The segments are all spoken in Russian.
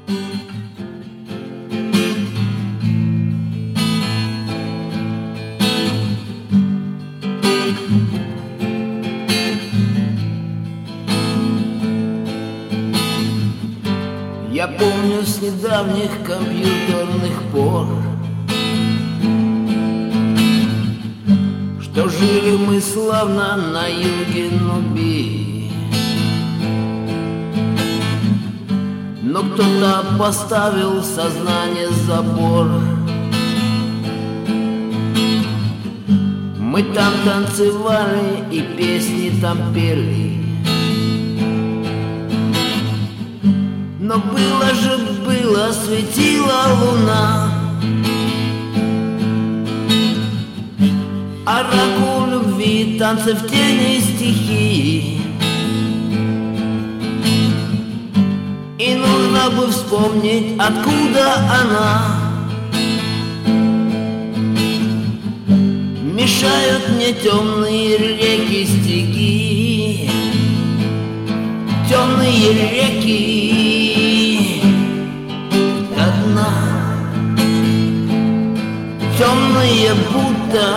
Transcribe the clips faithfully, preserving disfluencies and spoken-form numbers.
Я помню с недавних компьютерных пор, что жили мы славно на юге Нубии. Но кто-то поставил в сознание забор. Мы там танцевали и песни там пели. Но было же было, светила луна, оракул любви, танцы в тени стихии. И нужно бы вспомнить, откуда она. Мешают мне темные реки стихии, темные реки до дна, темные будто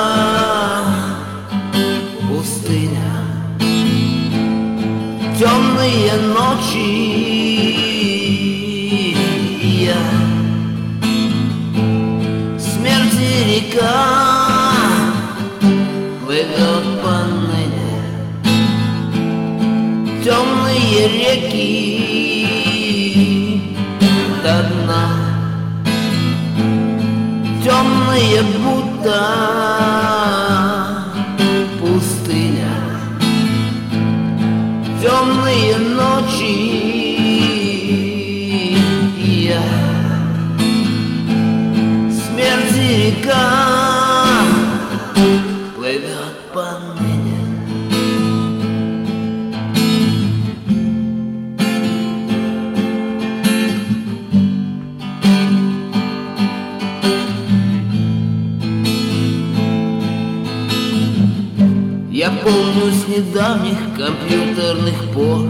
пустыня, темные ночи. Я смерти река плывет поныне, темные реки до дна, темные будто пустыня, темные ночи. Я смерти река плывет поныне. Я помню с недавних компьютерных пор,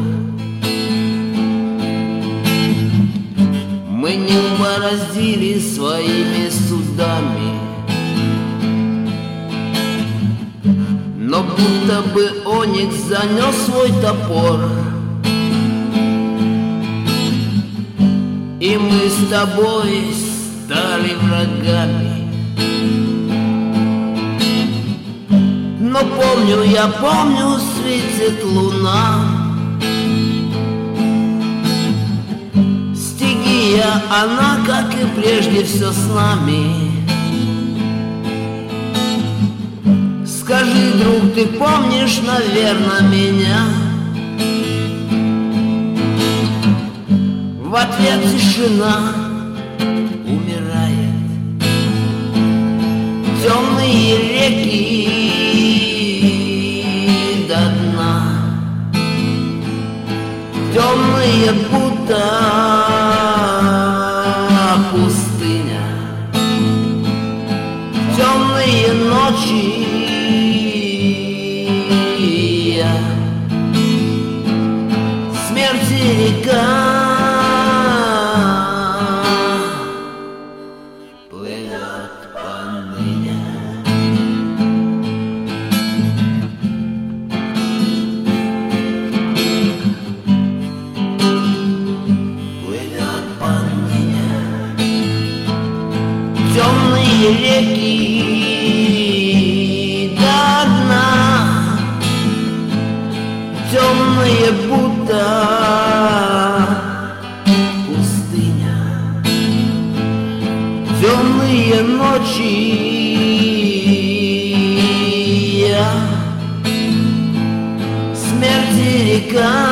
мы небо раздели своими судами, но будто бы оникс занес свой топор. И мы с тобой стали врагами. Но помню, я помню, светит луна. Стихия, она, как и прежде, все с нами. Скажи, друг, ты помнишь, наверное, меня? В ответ тишина умирает. Темные реки до дна, темные будто пустыня, темные ночи. Я смерти река плывет поныне. Плывет поныне. Темные реки до дна, темные будто пустыня, темные ночи. Я смерти река